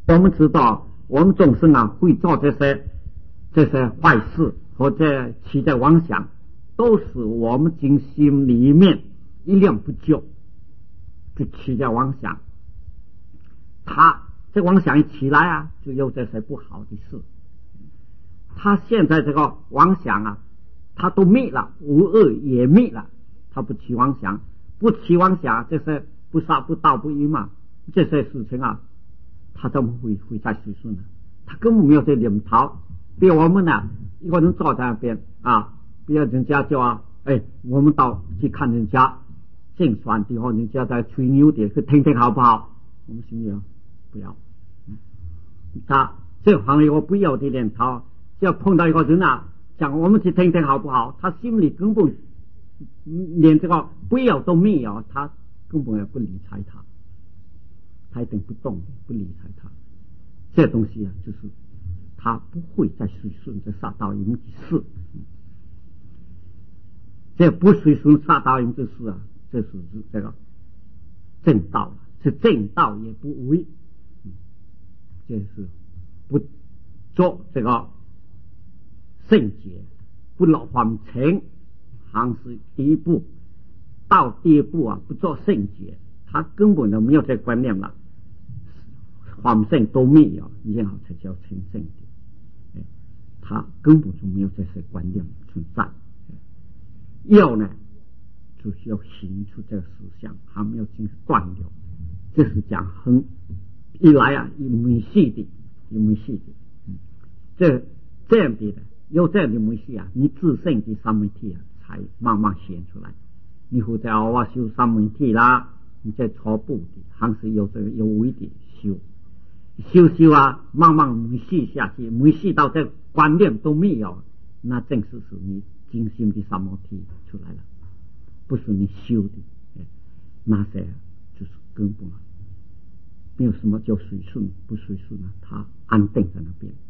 我们知道，我们众生会做这些坏事或者起的妄想，都是我们精心里面一念不就起的妄想。这妄想一起来就有这些不好的事。他现在这个妄想他都灭了，无恶也灭了，他不起妄想，不起妄想，这些不杀不盗不淫嘛，这些事情他怎么会再随顺呢？他根本没有这念头。比如我们一个人坐在那边比如人家叫我们到去看人家竞选的话，人家在吹牛的，去听听好不好？我们心里不要。他这行业我不要的念头，只要碰到一个人讲我们去听听好不好？他心里根本连这个不要都没有，他根本也不理睬他，他一定不动不理睬他。这东西就是他不会再随顺这杀盗淫的事。这不随顺杀盗淫之事这是这个正道，是正道也不为。这是不做这个圣洁，不落凡尘，行是第一步。到第一步不做圣洁，他根本都没有这观念了，凡圣都没有，然后才叫纯正的。他根本就没有这些观念存在。要呢，就是要行出这个思想，还没有进行断掉。这是讲很一来没戏的，这样的有这样的没戏你自身的三昧体才慢慢显出来。你或者修三昧体啦，你在初步的还是有这个有为的修慢慢没戏下去，没戏到这观念都没有，那正是属于精心的三昧体出来了，不是你修的。那些就是根本没有什么叫随顺不随顺他安定在那边。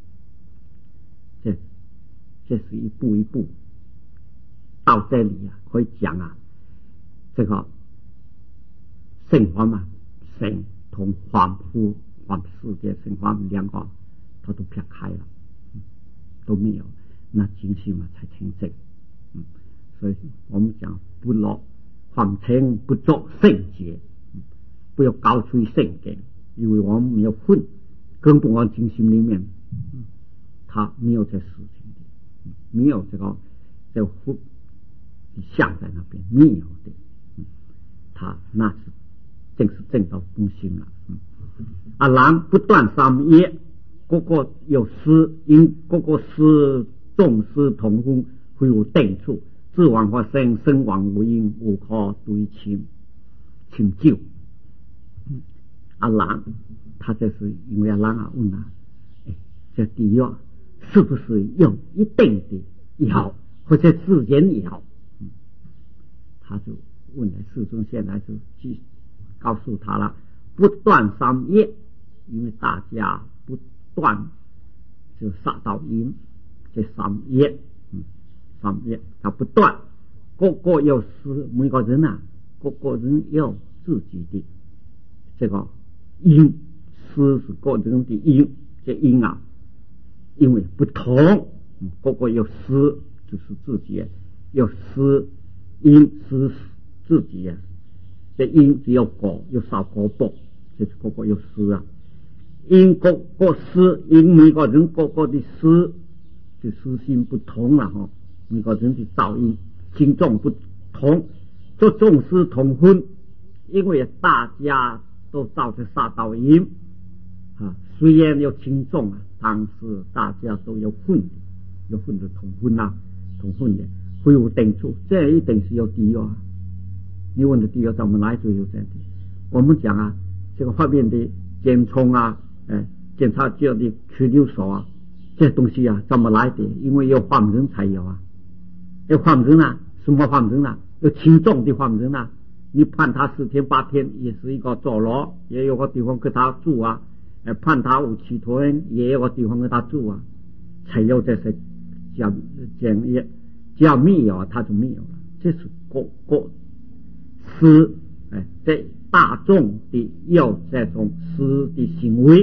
这是一步一步到这里可以讲这个圣法圣同凡夫凡世界圣法两个他都撇开了，都没有，那精心才清净。所以我们讲不落凡尘，不做圣洁，不要高吹圣洁，因为我们没有混，根本我精心里面他没有这事情的，没有这个混像在那边没有的。他那是正是正道本心了。人不断三业，个个有师，因个个师众师同风，会有定处，自往发生，生往无因，无可对请救。人他这是因为人问这第一是不是用一定的药或者自然药？他就问了世尊，现在就告诉他了，不断三业，因为大家不断就杀盗淫，这三业他不断，个个有事，每个人个个人有自己的这个因，事是个人的因，这因因为不同，个个有事，就是自己有事因是自己这因只有果，有少果报，就是个个有事因个个事，因每个人个个的事就事心不同了每个人的造因心重不同，做众师同分，因为大家都造这杀盗淫虽然有轻重但是大家都有混的同分的会有定处，这一定是有第一你问的第一怎么来就有这样的。我们讲这个方面的监冲检察局的拘留所这东西怎么来的？因为有犯人才有有犯人什么犯人有轻重的犯人你判他10天8天也是一个坐牢，也有个地方给他住判他5、7天也有个地方给他住才有这些检验，只要没有他就没有了。这是个师在大众的有这种师的行为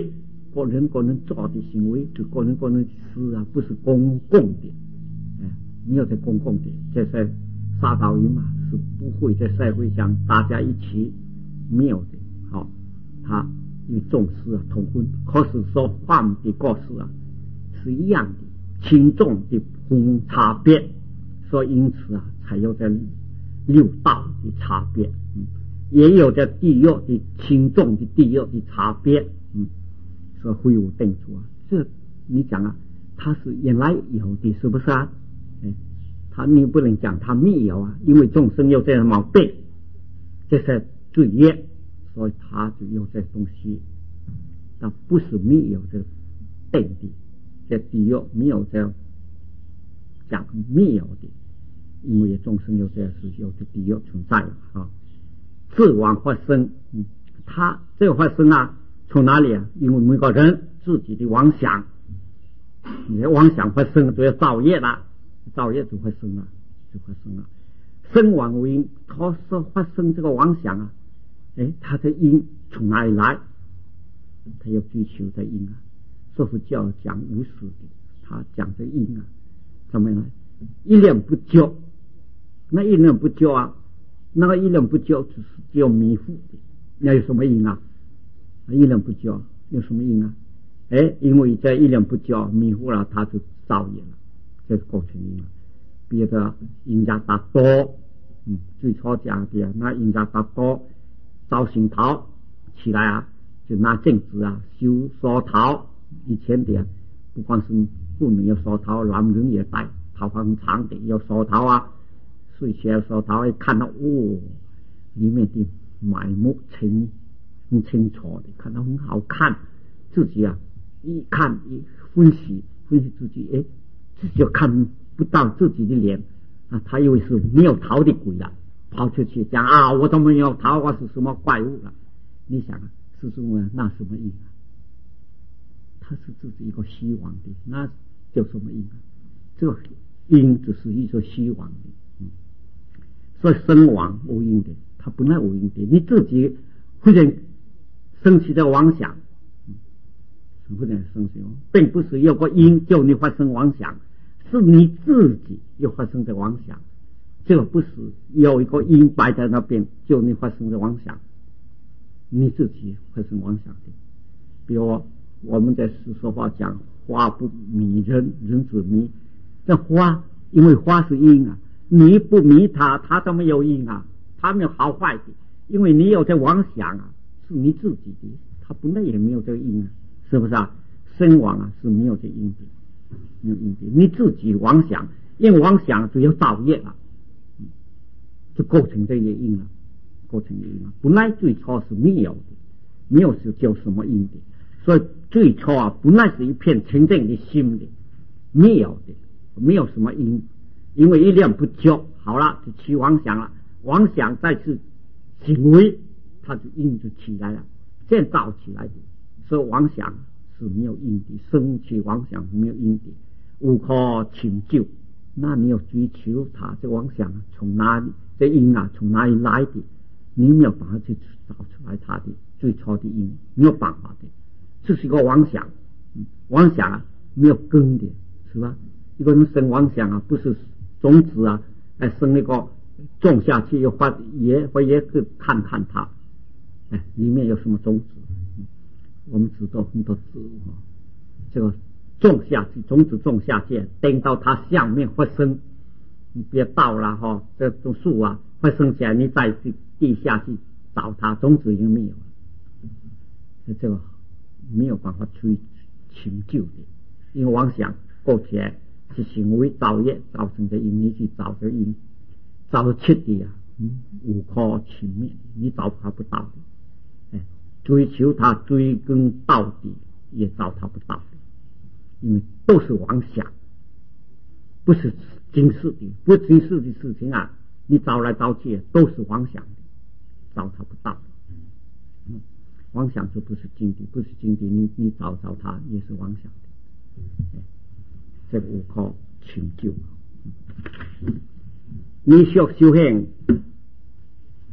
个人做的行为，就个人的事啊，不是公共的。你要在公共的，这些杀盗淫嘛，是不会在社会上大家一起没有的。好，他与众事啊同分，可是说犯的过失啊是一样的，轻重的分差别，所以因此啊才有这六道的差别，也有这地狱的轻重的地狱的差别，所以会有定出啊。这你讲啊，它是原来有的，是不是啊？你不能讲它没有啊，因为众生有这样毛病，这是罪业，所以它就有这东西。它不是没有这定的，这地狱没有这讲没有的，因为众生有这是有这地狱存在啊。自往发生，它这个发生啊，从哪里啊？因为每个人自己的妄想，你的妄想发生就要造业了。造业就会生了，生往为因，他说发生这个妄想啊，他的因从哪里来？他要追求的因啊。说佛教讲无始的，他讲这因啊，怎么样？一念不救，那一念不救啊，那个一念不救只是叫迷糊的，那有什么因啊？一念不救有什么因啊？因为这一念不救迷糊了，他就造业了。这是构成因，别的因家达多，最初讲的那因家达多，造行桃起来啊，就拿镜子啊修梳头，以前的不光是妇女要梳头，男人也戴头发很长的要梳头啊，睡前梳头一看到里面的埋没很清楚的，看到很好看，自己啊一看一分析自己，就看不到自己的脸啊，他以为是没有头的鬼了，跑出去讲啊，我都没有头，我是什么怪物了？你想啊，是什么？那什么因啊？他是自己一个希望的，那叫什么因啊？这个因只是一个希望的，所以生亡无因的，他本来无因的，你自己忽然升起的妄想，忽然升起，并不是有个因叫你发生妄想。是你自己又发生的妄想，这个不是有一个因摆在那边就你发生的妄想，你自己发生妄想的。比如我们在世说话讲花不迷人，人只迷。这花因为花是因啊，你不迷它，它都没有因啊，它没有好坏的，因为你有这妄想啊，是你自己的，它本来也没有这个因啊，是不是啊？生亡啊是没有这因的。你自己妄想，因为妄想就要造业了，就构成这些因了，本来最初是没有的，没有是叫什么因的，所以最初啊本来是一片清净的心的，没有的，没有什么因，因为一念不救，好了就起妄想了，妄想再次行为，它就因就起来了，现造起来的，所以妄想是没有因的，生起妄想是没有因的，无可寻究。那你要追求它，这妄想从哪里？这因啊从哪里来的？你没有办法去找出来它的最初的因，没有办法的。这是一个妄想，妄想啊没有根的，是吧？一个人生妄想啊，不是种子啊，生那个种下去又发也去看看它，里面有什么种子？我们知道很多植物啊，这个种下去，种子种下去，等到它上面发生，你别倒了哈，这种树啊发生起来，你再去地下去找它，种子已经没有了，这个没有办法去寻究的，因为妄想过起来是行为造业造成的因，你去找这因，找彻底啊，无可寻觅，你找它不到的。追求它追根到底也找它不到的，因为都是妄想，不是真实的，不真实的事情啊，你找来找去都是妄想的，找它不到的。妄想就不是真的，不是真的，你找它也是妄想的，这个无可寻究。你修行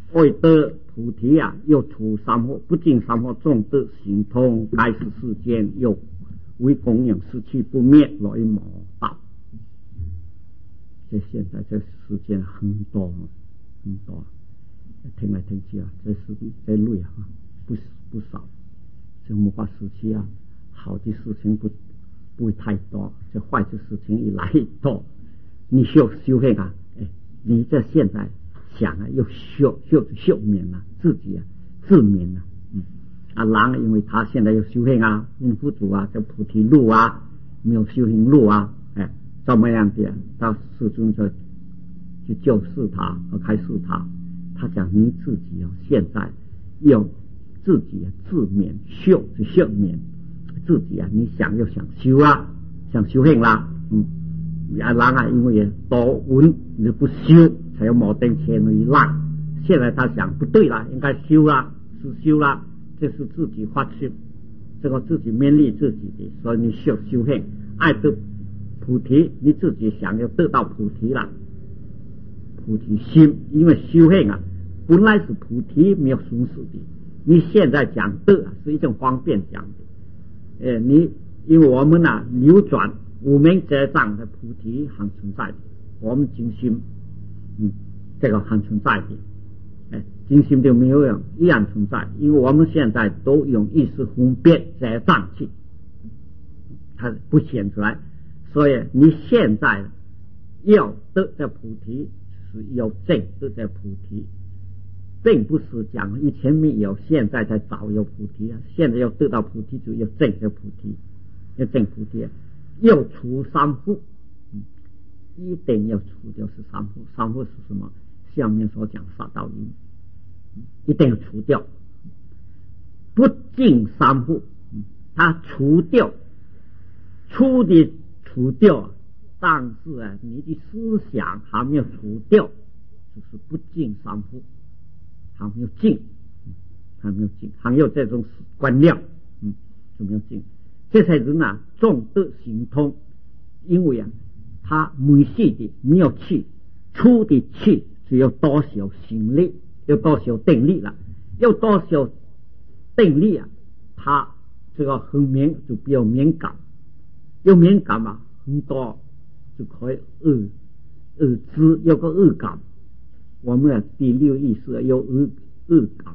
为得菩提啊，又除三惑，不净三惑，众得行通，该是世间又为供养，失去不灭，来魔道。这现在这世间很多很多，听来听去啊，这是这类啊，不少。这末法时期啊，好的事情不会太多，这坏的事情一来一多，你修行啊，你这现在想啊，又休眠了，自己啊自眠了，人因为他现在有修行啊，文佛祖啊，这菩提路啊，没有修行路啊，怎么样的？到世尊就去救世他和开示他，他讲你自己啊，现在要自己自勉修勉自己啊，你想又想修啊，想修行啦，人啊，因为多闻你不修，才有矛盾前为烂。现在他想不对了，应该修啦，是修啦，这是自己发心，这个自己勉励自己的，所以你修行，爱得菩提，你自己想要得到菩提了，菩提心，因为修行啊，本来是菩提没有损失的，你现在讲的是一种方便讲的，你因为我们啊流转无名遮障的菩提还存在的，我们精心，这个还存在的，精心就没有用，依然存在，因为我们现在都用意识分别遮障去，它不显出来，所以你现在要得这菩提是要证得这菩提，并不是讲以前没有，现在才找有菩提啊！现在要得到菩提，就要证这菩提，要证菩提，要除三惑，一定要除掉是三惑。三惑是什么？下面所讲杀盗淫，一定要除掉。不净三惑，它除掉，除的除掉，但是啊，你的思想还没有除掉，就是不净三惑。还没有净，还有这种观念，就没有净。这些人啊，众得行通，因为啊，他没细的没有气，出的气只有多少行力，有多少定力了，有多少定力啊，他这个很就比较敏感，有敏感嘛，很多就可以恶知，有个恶感。我们的第六意识有恶感，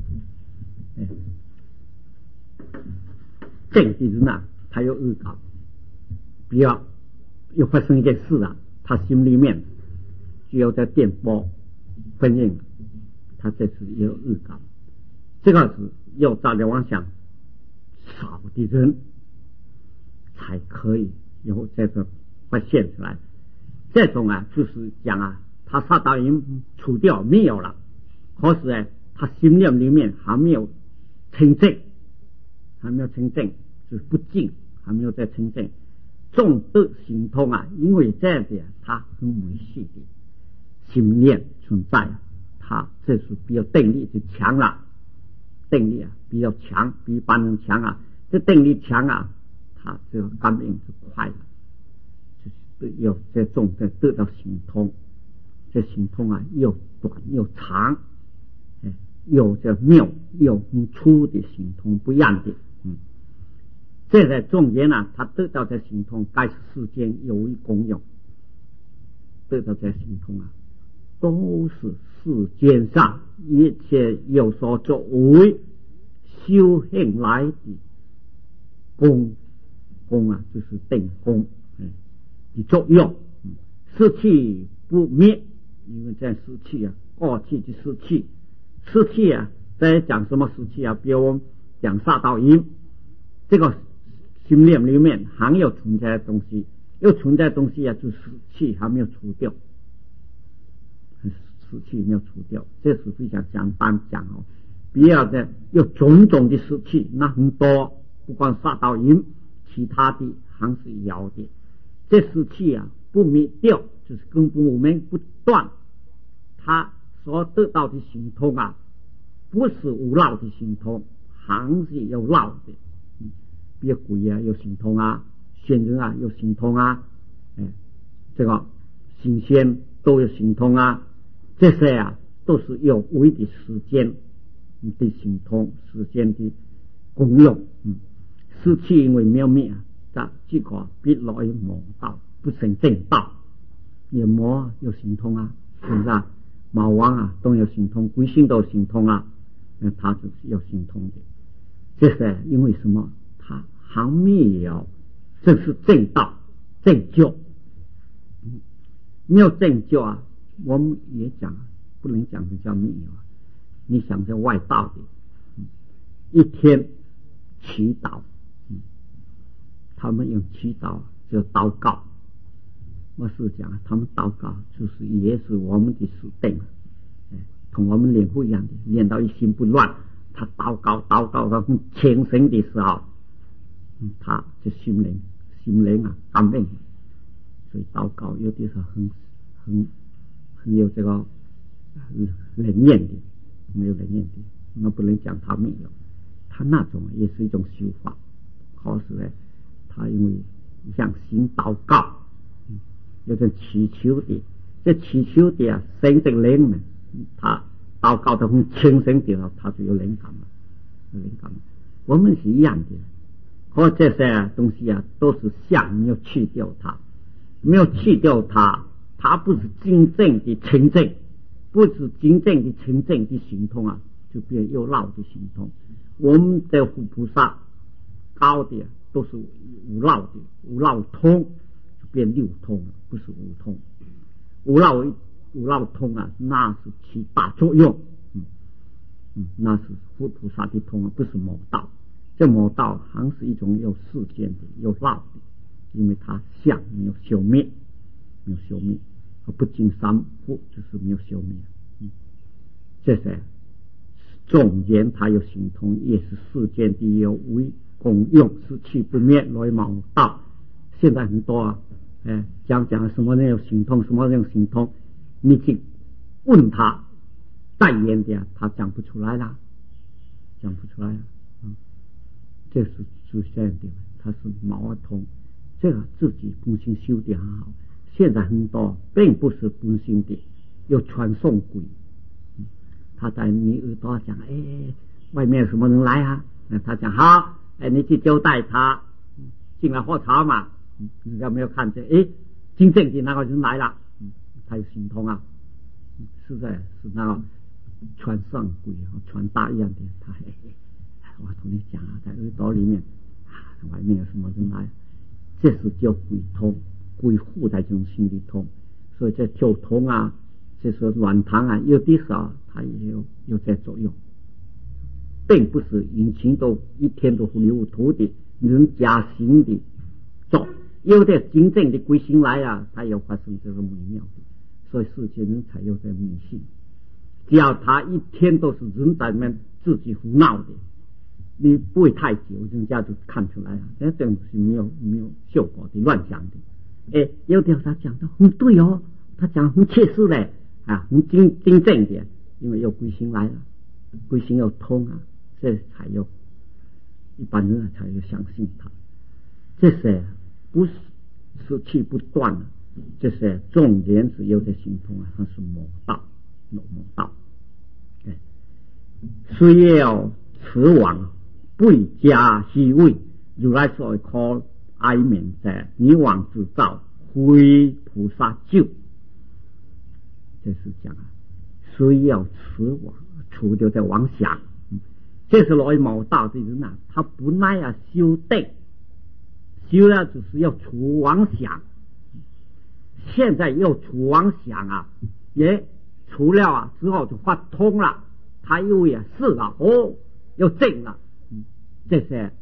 正的人啊，他有恶感，比较又发生一件事啊，他心里面只有在电波分应，他这是有恶感，这个是要照着往想少的人才可以有这个发现出来，这种啊就是讲啊。他杀盗淫除掉没有了，可是呢，他心念里面还没有清净，就是不净，还没有在清净。众得行通啊，因为这样子他很维系的心念存在，他这是比较定力就强了，定力啊比较强，比一般人强啊。这定力强啊，他这个感应就快了，就是有这众在得到行通。这行通啊，又短又长，有这妙又粗的行通不一样的，这在中间啊，他得到这行通，该是世间有一功用，得到这行通啊，都是世间上一切有所作为修行来的功啊，就是定功的作用，失去不灭。因为在失去啊，过去就失去啊，在讲什么失去啊？比如我们讲杀盗淫，这个心念里面还有存在的东西，又存在的东西啊，就失去还没有除掉，失去没有除掉，这是非常简单讲哦。比较的有种种的失去，那很多，不光杀盗淫，其他的还是有的。这失去啊，不灭掉，就是根本我们不断，他所得到的行通啊，不是无漏的行通，还是有漏的。比如鬼啊有行通啊，仙人啊有行通啊，这个神仙都有行通啊，这些啊都是有为的时间的行通，时间的功用。失去因为没有灭，这个必来魔道，不成正道。也魔有行通啊，是不是啊？魔王啊都有行通，鬼神都有行通啊，他就是有行通的。这是因为什么？他还没有这是正道正教。没有正教啊，我们也讲不能讲这叫没有啊。你想在外道的，一天祈祷，他们用祈祷就祷告。我是讲他们祷告就是也是我们的死定，同我们练会一样的，练到一心不乱。他祷告到很虔诚的时候，他就心灵啊感应。所以祷告有的时候很有这个灵验的，没有灵验的，那不能讲他没有，他那种也是一种修法。可是呢，他因为向心祷告，有种祈求的，这祈求的啊，神的灵呢，他祷告的很虔诚的，他就有灵感了，我们是一样的，可这些东西啊，都是相，没有去掉它，没有去掉它，它不是真正的纯正，不是真正的纯正的行通啊，就变有漏的行通。我们的菩萨高的都是无漏的，无漏通就变六通了，不是无通。无漏通啊，那是起大作用。那是佛菩萨的通啊，不是魔道。这魔道还是一种有世间的，有漏的，因为它相没有消灭，不进三福就是没有消灭。这些中间它有行通，也是世间的有为功用，失去不灭来魔道。现在很多啊，讲什么人有行通，什么人有行通，你去问他代言的，他讲不出来啦，这是出现的，他是毛通，这个自己本性修得很好。现在很多并不是本性的，有传送鬼，他在你耳朵讲，外面有什么人来啊？他讲好，你去交代他进来喝茶嘛。你有没有看见？真正的那个人来了，他有行通啊，是那个传上鬼传达一样的。他我同你讲啊，在耳朵里面外面有什么人来，这是叫鬼通，鬼附在这种心里通。所以这酒通啊，这是软糖啊，有的时候它也有这作用，并不是引擎都一天都糊里糊涂的人加行的做。有的真正的鬼神来啊，它有发生这个美妙的，所以世间人才有这迷信。只要他一天都是人在里面自己胡闹的，你不会太久，人家就看出来了，这种是没有效果的，乱讲的。有的他讲的很对哦，他讲很切实嘞啊，很真正的，因为有鬼神来了，鬼神有通啊，这才有一般人才有相信他。这些不是失去不断了，这些重点是有的行通啊，它是魔道。虽要此往不加虚伪，如来所可哀悯者，你往之造非菩萨救。这是讲啊，虽要此往，除掉在妄想，这是来魔道的人啊，他不耐啊修定，修了就是要除妄想。现在要除妄想啊，也除了啊之后就发通了，他又也是了，又正了。这些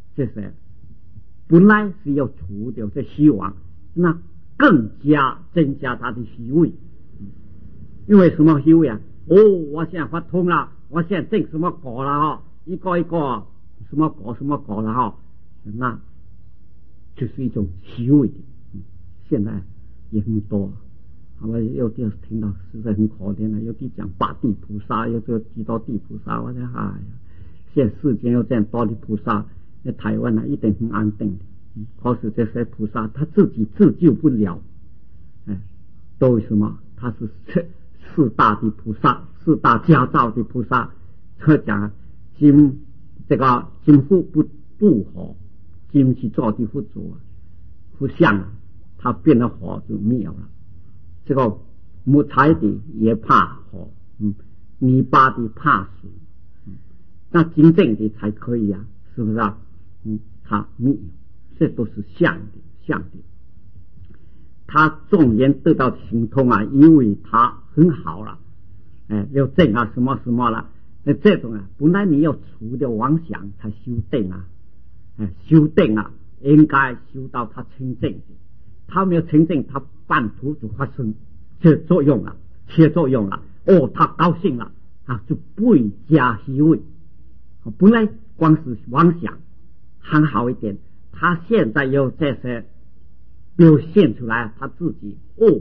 本来是要除掉这虚妄，那更加增加他的虚伪。因为什么虚伪啊？我现在发通了，我现在证什么果了一个一个什么果了那就是一种虚伪的。现在也很多，我有的听到实在很可怜的，有的讲八地菩萨，有的几多地菩萨，我说现在世间有这样多的菩萨，在台湾一定很安定的。可是这些菩萨他自己自救不了，都为什么？他是四大的菩萨，四大家造的菩萨，他讲金佛不渡火，金去做的佛祖佛像他变了火就灭了。这个木材的也怕火，泥巴的怕水，那真正的才可以啊，是不是啊？他灭，这都是相的。他纵然得到行通啊，因为他很好了，要正啊什么什么了，那这种啊，本来你要除掉妄想才修定啊，修定啊，应该修到他清净的，他没有清净，他半途就发生这作用了，他高兴了啊，就倍加虚伪。本来光是妄想很好一点，他现在又这些表现出来，他自己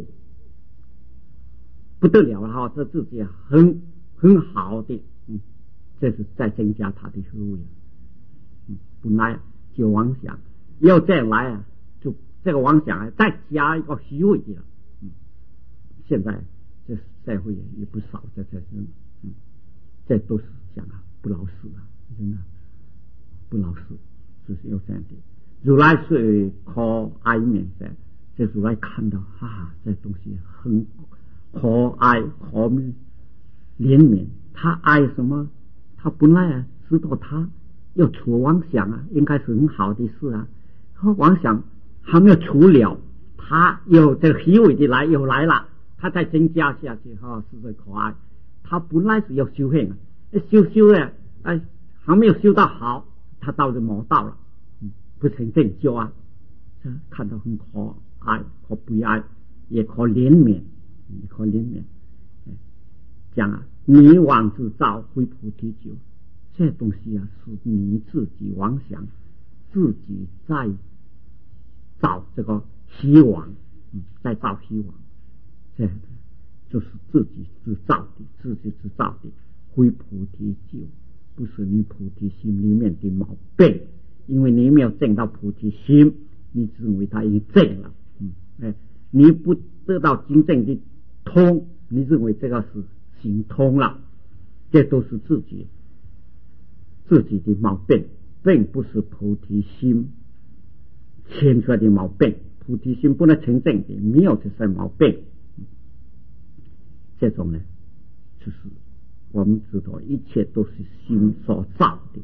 不得了了哈，这自己很好的，这是在增加他的虚伪。本来就妄想，要再来啊，就这个妄想再加一个虚伪的了。现在这社会也不少这些人，这都是讲啊不老实啊，真的不老实，就是有这样的。如来是可爱面的，这如来看到这东西很可爱可怜悯，他爱什么？他本来知道他要除妄想啊，应该是很好的事啊。妄想还没有除了，他有这个虚伪的又来了，他再增加下去是最可爱。他本来是要修行啊，修还没有修到好，他到就没到了，不成正觉啊。看到很可爱，可悲哀，也可怜悯，讲啊，你妄自造非菩提酒，这东西啊是你自己妄想，自己在造这个希望，在造希望，这就是自己制造的，非菩提酒，不是你菩提心里面的毛病，因为你没有证到菩提心，你只认为他已经证了，你不得到真正的通，你认为这个是行通了，这都是自己的毛病，并不是菩提心牵出来的毛病。菩提心不能成正的，没有这些毛病。这种呢，就是我们知道一切都是心所造的，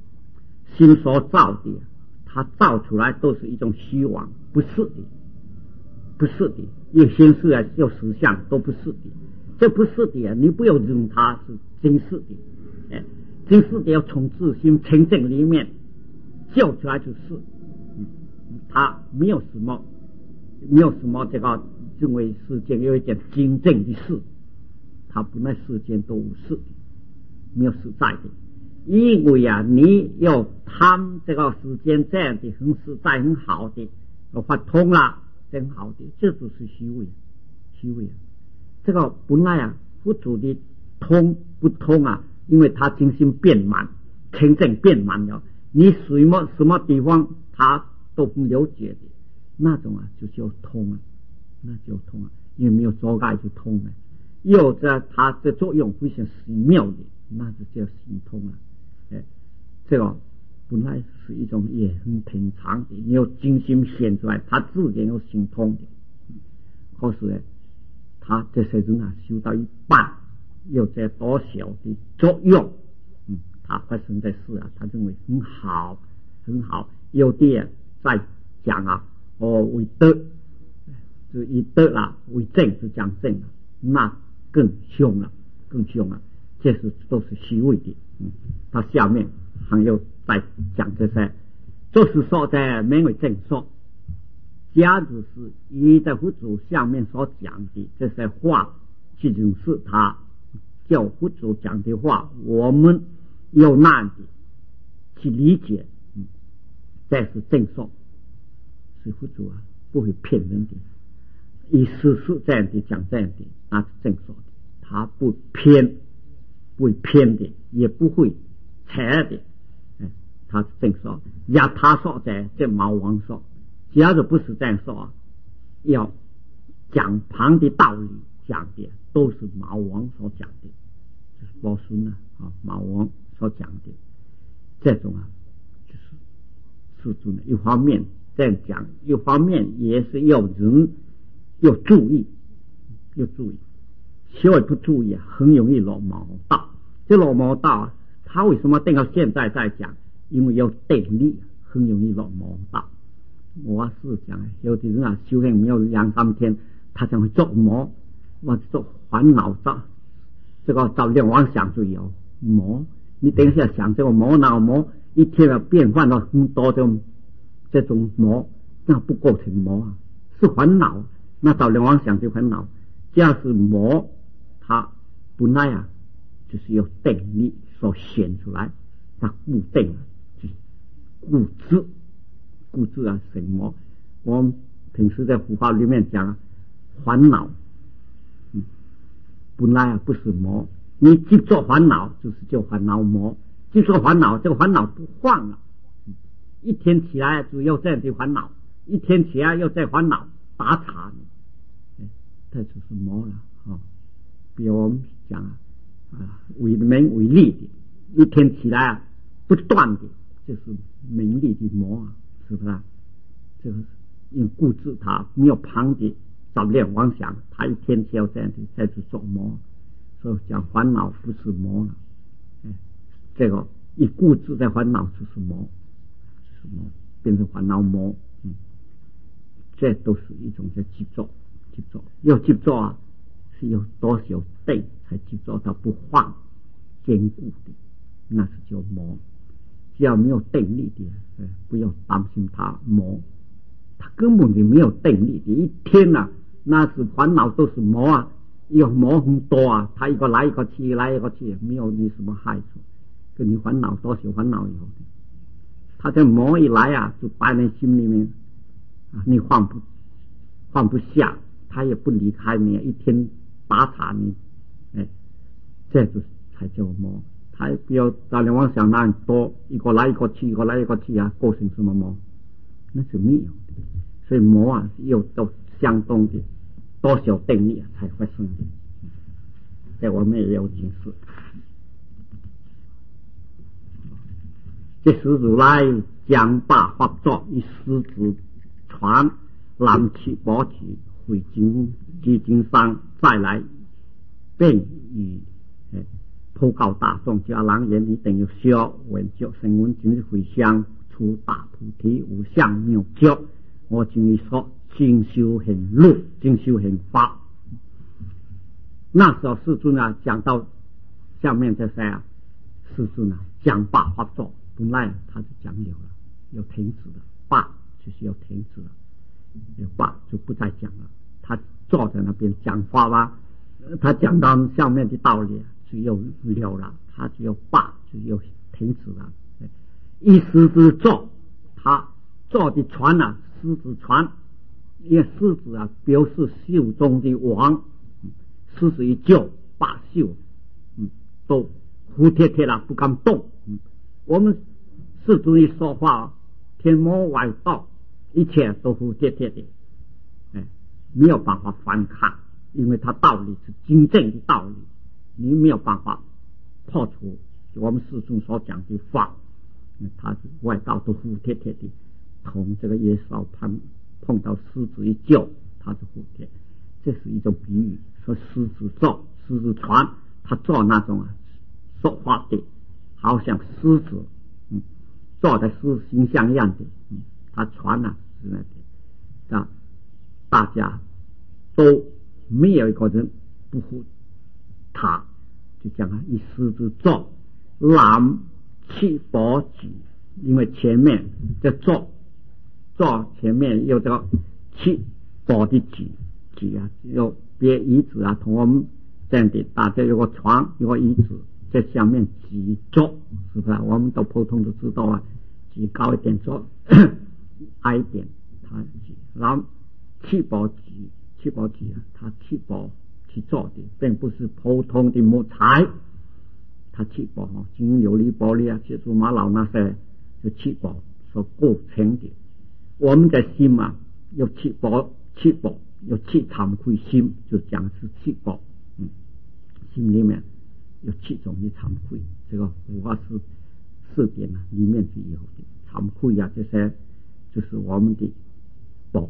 它造出来都是一种虚妄，不是的，有形式啊，有实相都不是的，这不是的啊，你不要认它是真实的，真实的要从自心清净里面救出来就是，它没有什么这个认为世间有一件真正的事，它本来世间都无事的，没有实在的。因为啊，你要贪这个世间这样的很实在很好的，发通了很好的，这就是虚伪啊。这个本来啊，佛祖的通不通啊，因为他精心变满，清净变满了，你什么地方他都不了解的，那种啊就叫通啊，因为没有障碍就通了。有着它的作用非常奇妙的，那就叫行通了。这个本来是一种也很平常的，你要精心显出来，他自然有行通的。可是呢，他这些人啊，修到一半，有这多小的作用，他发生在事啊，他认为很好，有的在讲啊，为德，就以德啦为正，就讲正了，那更凶了，这都是虚伪的。他下面还有在讲这些，就是说在没有正说，假如是依在佛祖下面所讲的这些话，其实是他叫佛祖讲的话，我们有难的去理解，这是正说，是佛祖啊不会骗人的，以事实这样的讲这样的，那是正说的，他不会偏的，也不会扯的，他是正说。要他说在这毛王说，假如不是这样说，要讲旁的道理， 讲的都是毛王所讲的，就是宝孙毛王所讲的这种就是世尊一方面这样讲，一方面也是要人要注意，稍微不注意很容易落毛道。这落毛道他为什么等到现在在讲？因为要定力，很容易落毛道。我是讲有的人修行没有2-3天，他才会做魔，或者做烦恼造，这个造念妄想就有魔。你等一下想这个魔脑魔，一天要变换到很多这种魔，那不构成魔是烦恼。那造念妄想就烦恼，这样是魔，它本来就是由定力所显出来，它固定就是固执什么？我们平时在佛法里面讲烦恼，本来不是魔，你执着烦恼就是叫烦恼魔，执着烦恼，这个烦恼不换了，一天起来就要这样的烦恼，一天起来又在烦恼打岔，这就是魔了比如我们讲为名为利的，一天起来不断的就是名利的魔是不是这个因固执他没有旁的找念妄想，他一天就要这样的再去做魔，所以讲烦恼不是魔了，这个一固执在烦恼就是魔，变成烦恼魔，这都是一种叫执着。要执着是有多少定才执着到不放坚固的，那是叫魔。只要没有定力的，不要担心他魔，他根本就没有定力的，一天那是烦恼都是魔有魔很多他一个来一个去，来一个去，没有你什么害处，跟你烦恼多少烦恼以后，他这魔一来就摆在心里面你放不下，他也不离开你，一天打岔你，这就才叫魔。他不要找念妄想那样多，一个来一个去，一个来一个去构成什么魔？那是没有的。所以魔是有都相当的多少定力才会生的。这我们也有警示。这是如来将把法作以狮子传南去宝起回经基经上，再来便与普告大众，叫人言你等于修闻教声闻今日回向出大菩提无相妙教，我今日说精修行路，精修行法。那时候世尊讲到下面这些世尊讲罢法座，本来他就讲了要停止了，罢就是要停止了，有罢就不再讲了。他坐在那边讲话他讲到下面的道理就要了了，他就要罢就要停止了。一狮子座，他坐的船狮子船，因为狮子表示袖中的王，狮子一叫罢袖，都服帖帖了，不敢动。我们世尊一说话，天魔外道一切都服帖帖的，没有办法反抗，因为他道理是真正的道理，你没有办法破除我们世尊所讲的法。他是外道都服帖帖的，同这个野兽碰到狮子一叫，他就服帖。这是一种比喻，说狮子座、狮子船，他做那种说话的，好像狮子，做的狮形象一样的，他船是那的，大家都没有一个人不服他，就讲以狮子座南七宝举，因为前面这座前面有这个七宝的举有别椅子同我们这样的，大家有个床有个椅子在下面举座，是不是我们都普通都知道举高一点坐矮一点他举，然后七宝举他七宝去做的，并不是普通的木材，他七宝金琉璃玻璃铁珠玛瑙那些是七宝所构成的。我们的心有七宝有7惭愧心，就讲是7宝。心里面有7种的惭愧，这个佛法4点里面就有的惭愧啊，这些就是我们的宝。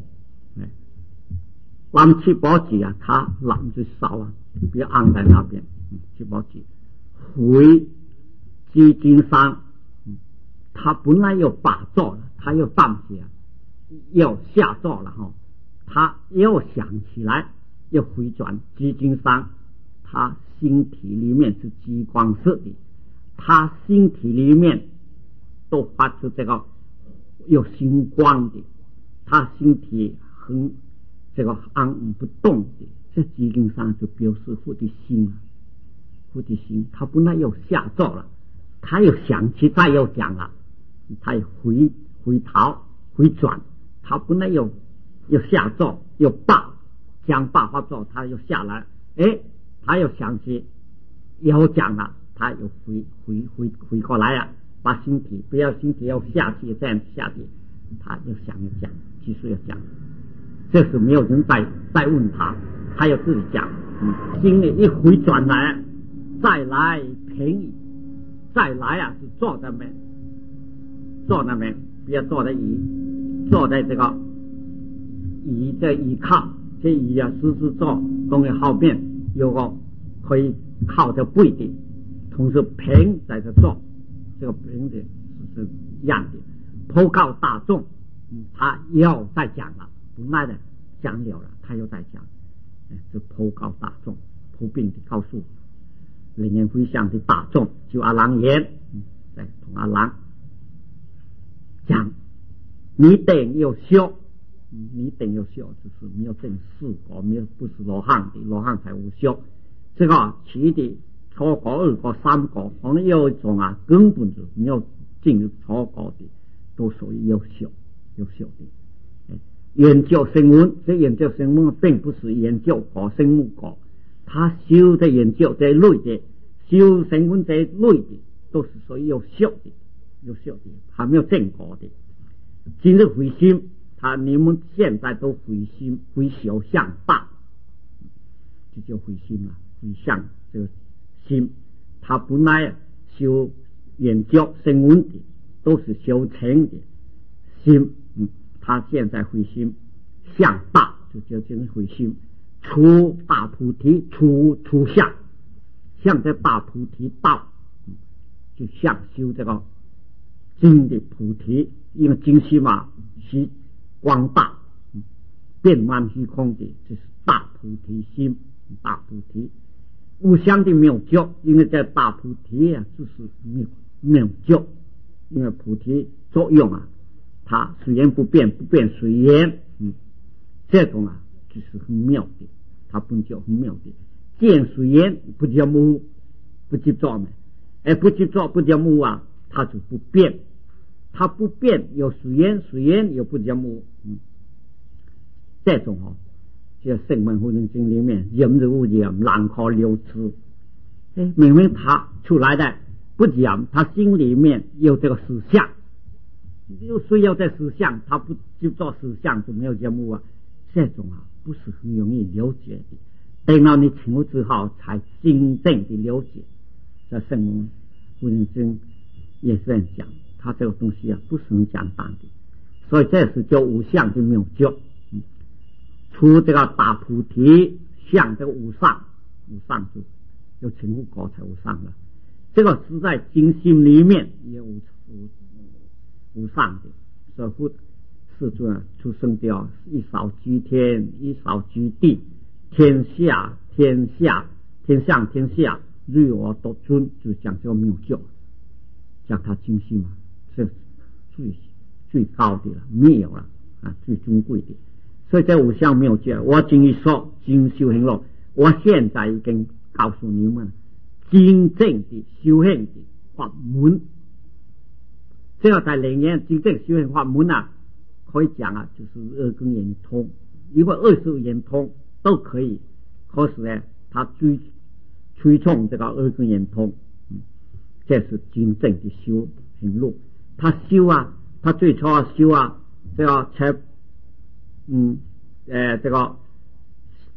那么7宝记啊，它懒就少啊，不要按在那边。7宝记回基金上，他本来要把做了，他又放下，要下做了哈，他又想起来，又回转基金上，他心体里面是激光色的，他心体里面都发出这个有星光的，他心体很这个安不动的，这基金上就表示佛的心啊，佛的心，他本来又下做了，他又想起，再又讲了，他又回头回转，他本来又下做，又讲罢法做，他又下来，他又想起，又讲了，他又回过来啊，把心体不要心体要下去，这样下去，他又想一讲，继续要讲，这时没有人再问他，他要自己讲，心里一回转来，再来便宜，再来啊，是坐在那边，不要坐在坐在这个椅的倚靠，这椅啊，实坐东西后面有个可以靠着背的，同时平在这坐，这个平的是一样的，普告大众，他又再讲了，不赖的讲了，他又再讲，这普告大众，普遍的告诉灵验回向的大众，就阿郎言，再同阿郎讲，你等要修，就是没有证4果，没有不是罗汉的，罗汉才无修。这个其的初果、2果、3果，可能有一种啊，根本就没有进入初果的，都属于有修的。研究声闻，这研究声闻并不是研究果声闻果，他修的研究这类的，修声闻这类的，都是属于有修的，还没有正果的。今日回心，你们现在都回心，回小向大，就叫回心了。回向这个心，他本来修研究声闻的，都是修成的心，他现在回心向大，就叫今日回心，出大菩提，出向这大菩提道，就像修这个真的菩提，因为真心嘛是光大，遍满虚空的，这是大菩提心，大菩提无相的妙觉，因为在大菩提啊，就是妙觉，因为菩提作用啊，它随缘不变，不变随缘，这种啊就是很妙的，它本就很妙的，见随缘不叫无，不执着嘛，不执着不叫无啊，它就不变，它不变有随缘有不叫无，这种就圣门护人经里面人之无言，难可留持。明明他出来的不讲，他心里面有这个实相，又需要这实相，他不就做实相就没有节目啊。这种不是很容易了解的，等到你请悟之后才真正的了解。这圣门护人经也是这样讲，他这个东西不是很简单的，所以这是叫无相的妙觉。出这个大菩提，向这个无上就有成无果才无上了。这个是在精心里面也无上的，所以世尊出生的一扫居天，一扫居地，天上天下，日我独尊，就讲这个妙觉，讲他精心嘛，这最高的了，妙了最尊贵的。所以这无相妙觉，我今一说经修行了，我现在已经告诉你们真正的修行的法门。这个在灵验真正修行法门可以讲就是耳根圆通，如果20圆通都可以，可是呢他推崇这个耳根圆通，这是真正的修行路。他修他最初修这个这个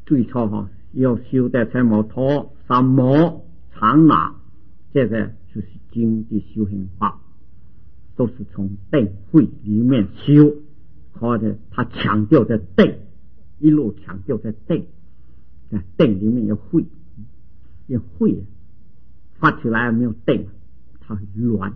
最初要修得参摩陀、三摩、长那，这个就是经的修行法，都是从定慧里面修。或者他强调在定，一路强调在定，定里面有慧，有慧发起来没有定，它乱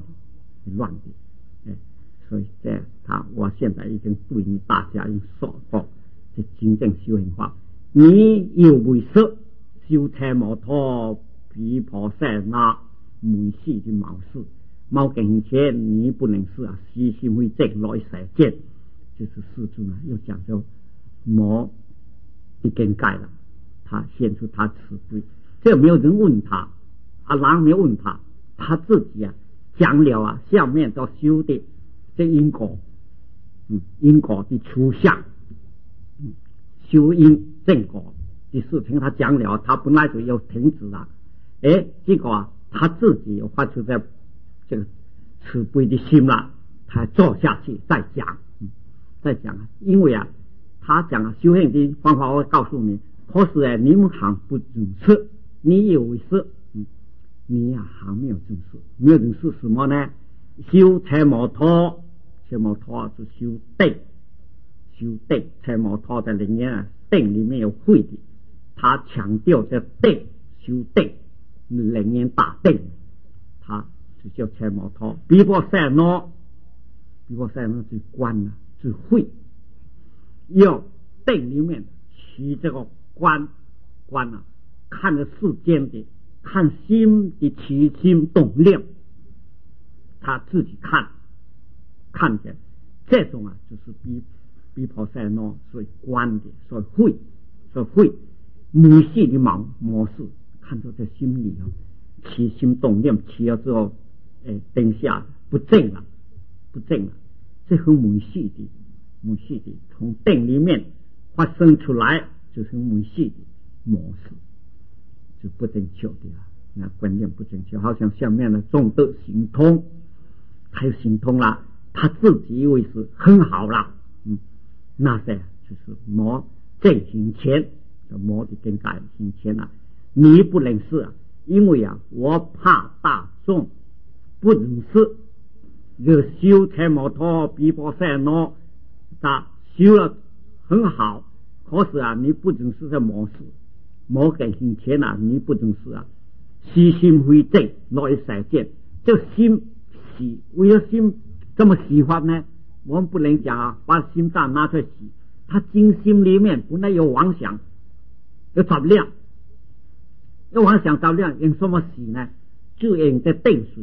的，所以这我现在已经对你大家已经说过，这真正修行法，你要为说修参摩陀、毗婆舍那每世的貌事，冇境界你不能是虚心会正来实践。就是世尊又讲究魔的更改了，他显出他慈悲，这没有人问他，人没有问他，他自己讲了下面都修的这因果，因果的出相，修因正果的事情他讲了，他本来就要停止了，结果他自己又发出在这个慈悲的心了，他做下去再讲。因为他讲修行的方法，我告诉你，可是你们还不认识，你以为是，你还没有认识，没有认识什么呢？修参摩陀，参摩陀是修定，参摩陀的里面定里面有慧的，他强调这定，修定，里面打定，他就叫参摩陀。毗婆舍那是观是慧，要定里面取这个观看着世间的，看心的起心动念，他自己看见这种就是毗婆舍那所以观的，所以慧女性的模式，看到在心里起心动念，起了之后，等下不正了。这很母系的，从定里面发生出来，就是母系的模式，就不正确的那观念不正确。好像下面的众德行通，他又行通了，他自己以为是很好了，那些就是魔正行前，魔的更改行前你不能是因为我怕大众不认识。就修参摩陀、毗婆舍那，他修了很好，可是你不认识这模式，魔改行前你不认识虚心回正来实践，这心喜，为了心这么喜欢呢？我们不能讲把心脏拿出来洗，他精心里面本来有妄想，有杂量，有妄想杂量，用什么洗呢？就用这定水。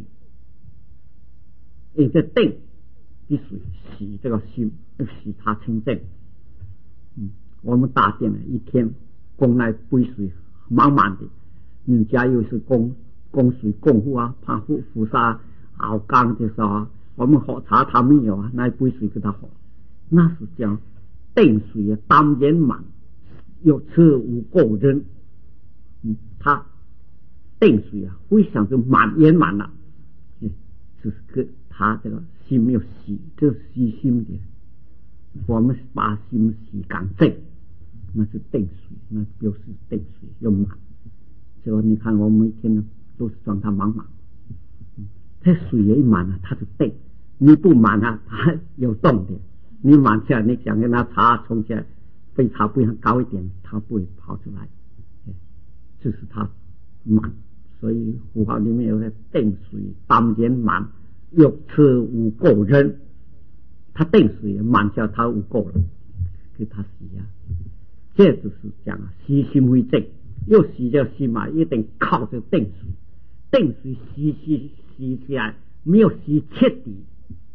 用这定的水洗这个心，洗它清净。我们大殿一天供来杯水满满的，人家又是供水供户怕菩萨熬缸的时候我们喝茶他没有那杯水给他喝，那是讲定水当圆满，有吃无过人。他定水非常就圆满了，就是他这个心没有洗，就是虚心的。我们把心洗干净，那是定水，那就是定水要满。结果你看我们每天都是装它满满，这水也满它就定。你不满它有动的。你满下来，你想跟它茶冲起来，沸茶不要高一点，它不会跑出来，这是它满。所以佛法里面有个定水当圆满，又吃无垢人，他定水满下他无垢了，给他洗这就是讲洗心为正，又洗这心嘛，一定靠着定水，定水洗起来没有洗彻底，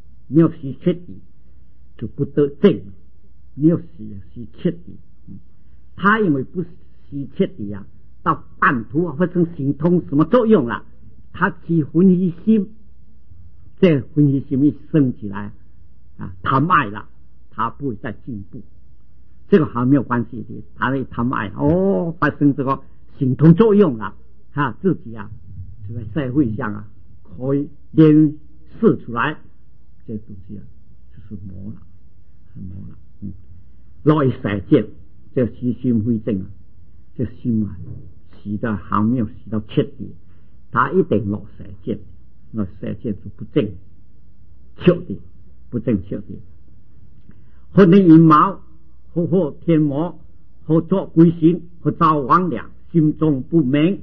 就不得正，没有洗彻底。他因为不洗彻底到半途会成行通什么作用了？他起分析心，这分析心一升起来贪爱了，他不会再进步。这个还没有关系的，他的贪爱发生这个行通作用了，他自己就在社会上可以演示出来，这东西就是魔了，来实践。 这虚心非正啊，这心啊洗到还没有洗到彻底，他一定落射箭，落射箭就不正彻底，不正彻底。或你阴谋，或天魔，或作鬼行，或造魍魉，心中不明，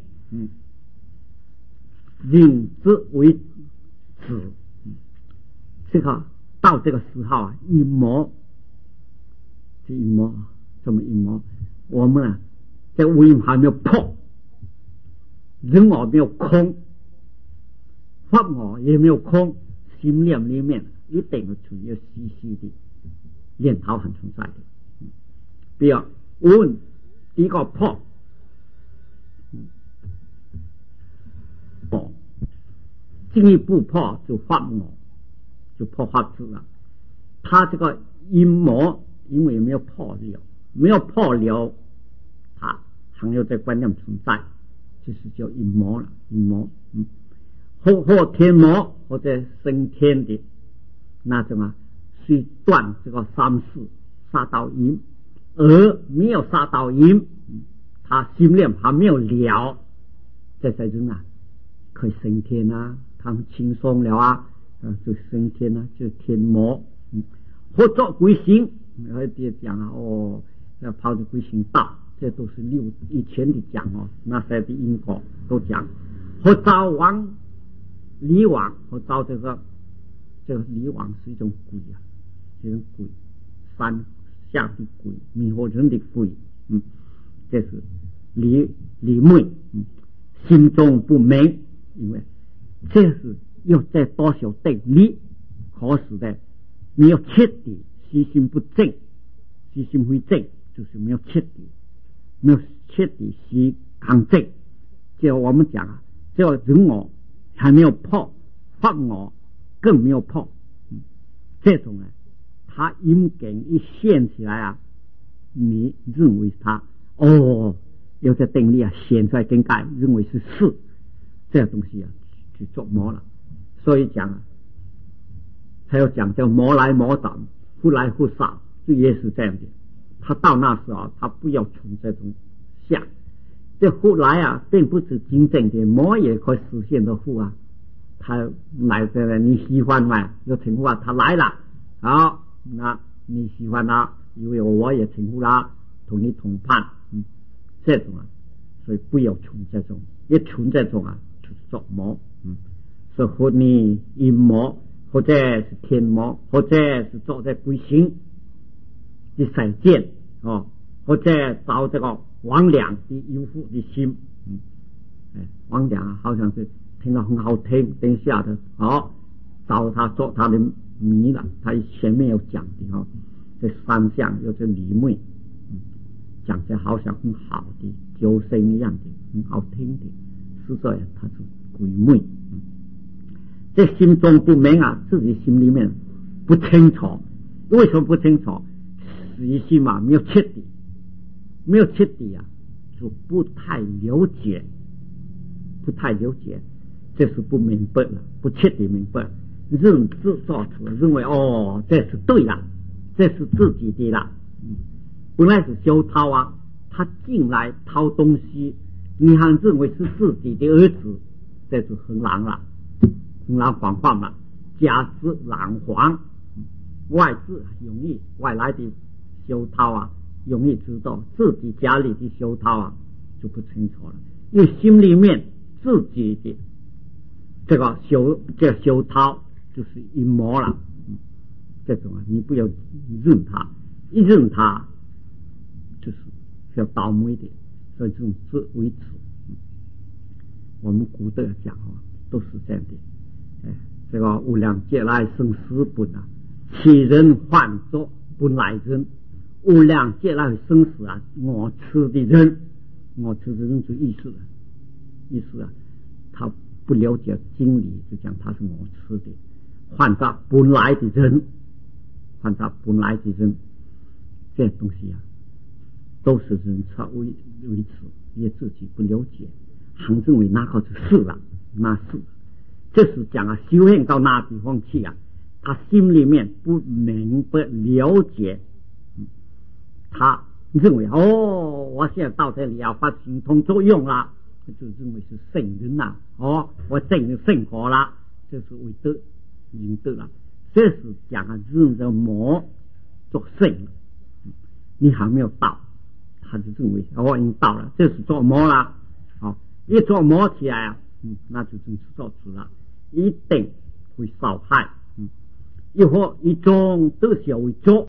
认之为子。这个到这个时候啊，阴谋，这阴谋怎么阴谋？我们啊，这无阴还没有破，人我没有空，法我也没有空，心念里面一定是处于虚虚的念头很存在的。比如问第一个破，进一步破就法我，就破法子了。他这个阴谋因为没有破了，没有破了，他还有这观念存在，就是叫阴谋了。阴谋，或天魔或者升天的那种啊，去断这个三世杀到阴，而没有杀到阴，他心念还没有了，这些人啊可以升天啊，他们轻松了啊，就升天啊，就天魔。或作鬼行，别讲啊，要跑着鬼行道，这都是以前的讲哦，那些的因果都讲。或造离王，或造这个离王是一种鬼啊，这种鬼，山下的鬼，迷惑人的鬼，这是离昧，心中不明，因为这是要在多少定力，可是的没有彻底，虚心不正，虚心非正，就是没有彻底，没有彻底虚刚正。就我们讲啊，这人我还没有破，法我更没有破，这种呢，他阴根一现起来啊，你认为他有这定力啊，显出来更改，认为是事，这东西啊去做魔了。所以讲啊，他要讲叫魔来魔挡，忽来忽少，这也是这样的。他到那时候，他不要从这种相，这忽来啊，并不是真正的魔也可以实现的忽啊。他来这了，你喜欢吗？有称呼啊，他来了，好，那你喜欢他，因为我也称呼他，同你同判，这种啊，所以不要从这种，一从这种啊，就是做魔，所以或你阴魔，或者是天魔，或者是做这鬼行的闪见或者找这个魍魉的淫妇的心，魍魉好像是听了很好听，等一下的找他做他的迷了，他前面有讲的这三项有这离昧，讲的好像很好的救生一样的，很好听的，实在他是鬼昧。这心中不明啊，自己心里面不清楚，为什么不清楚？实心嘛，没有彻底，没有彻底啊，就不太了解，这是不明白了，不彻底明白，认知做出来，认为这是对了，这是自己的了，本来是修掏啊，他进来掏东西，你还认为是自己的儿子，这是很难了。很难防范了，家之难防，外资容易，外来的修掏啊，容易知道，自己家里的修掏啊就不清楚了，因为心里面自己的这个修掏就是阴谋了，这种啊，你不要认他，一认他就是要倒霉的，所以这种自为止。我们古代讲都是这样的。这个无量劫来生死本啊，其人唤作本来人。无量劫来生死啊，我吃的人就意思啊，他不了解经理，就讲他是我吃的，唤作本来的人，这东西啊，都是人差为此，也自己不了解，还认为那个是了，那是。这是讲啊，修行到那地方去啊，他心里面不明白了解，他认为我现在到这里要发行通作用了，就认为是圣人了，我证圣果了，这是为德已经得了。这是讲人的魔做圣了，你还没有到，他就认为已经到了，这是做魔了。一做魔起来那就真是做主了，一定会伤害。一种都是为做